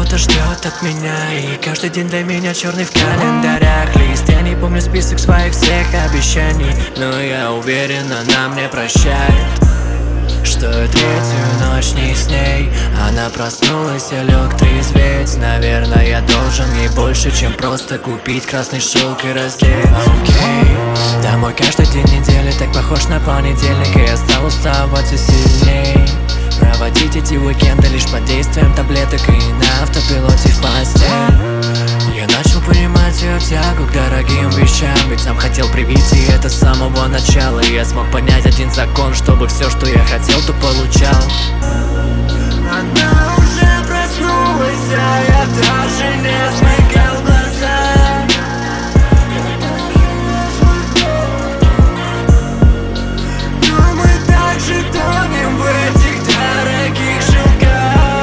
что-то ждет от меня, и каждый день для меня черный в календарях лист. Я не помню список своих всех обещаний, но я уверен, она мне прощает. Что я третью ночь не с ней. Она проснулась, я лег трезветь. Наверное, я должен ей больше, чем просто купить красный шелк и раздеть. Окей. Домой каждый день недели так похож на понедельник, и я стал уставать все сильней. Проводить эти уикенды лишь под действием таблеток и на автопилоте в постель. Я начал понимать ее тягу к дорогим вещам, ведь сам хотел привить ей это с самого начала. И я смог понять один закон: чтобы все, что я хотел, то получал. Она уже проснулась, а я даже не смыкал глаза. Но мы так же тонем в этих дорогих шелках.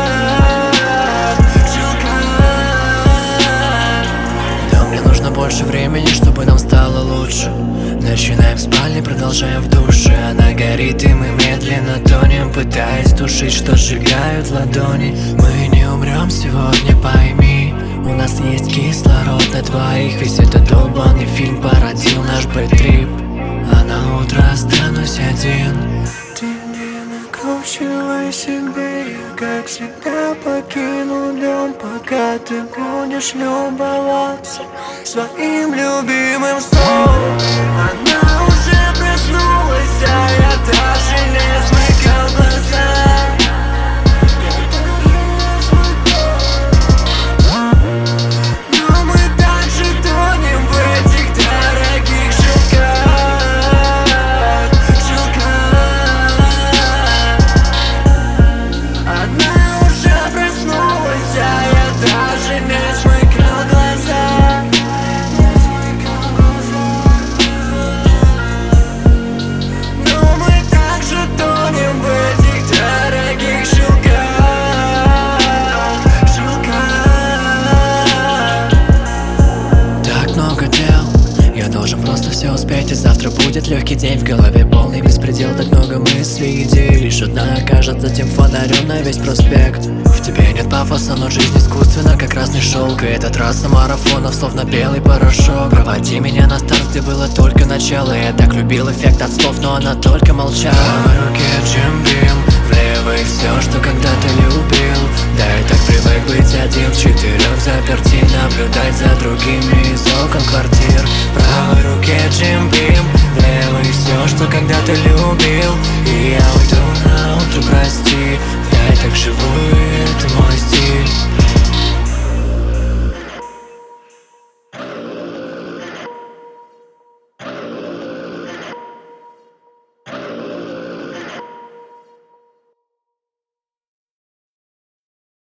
Но мне нужно больше времени, чтобы нам стало лучше. Начинаем в спальне, продолжаем в душе. Она горит, и мы медленно тонем, пытаясь тушить, что сжигают ладони. Мы не умрем сегодня, пойми. У нас есть кислород на двоих. Весь этот долбанный фильм породил наш бэд-трип. А на утро останусь один. Ты не накручивай себе, я как всегда покину дом, пока ты будешь любоваться своим любимым сном. Она уже проснулась, а я даже не смыкал глаза. Но мы так же тонем в этих дорогих шелках. Она уже проснулась, а я даже не смыкал глаза. Но мы так же тонем в этих дорогих шелках. Так много дел, я должен просто все успеть, и завтра будет легкий день. В голове полный беспредел, так много мыслей, идей. Лишь одна окажется тем фонарем на весь проспект. В тебе нет пафоса, но жизнь искусственна, как красный шелк. И эта трасса марафонов, словно белый порошок. Проводи меня на старт, где было только начало. Я так любил эффект от слов, но она только молчала. В правой руке Джим Бим, в левой все, что когда-то любил. Да, я так привык быть один в четырех заперти, наблюдать за другими из окон квартир. В правой руке Джим Бим, в левой все, что когда-то любил. И я уйду на утро, прости, я и так живу.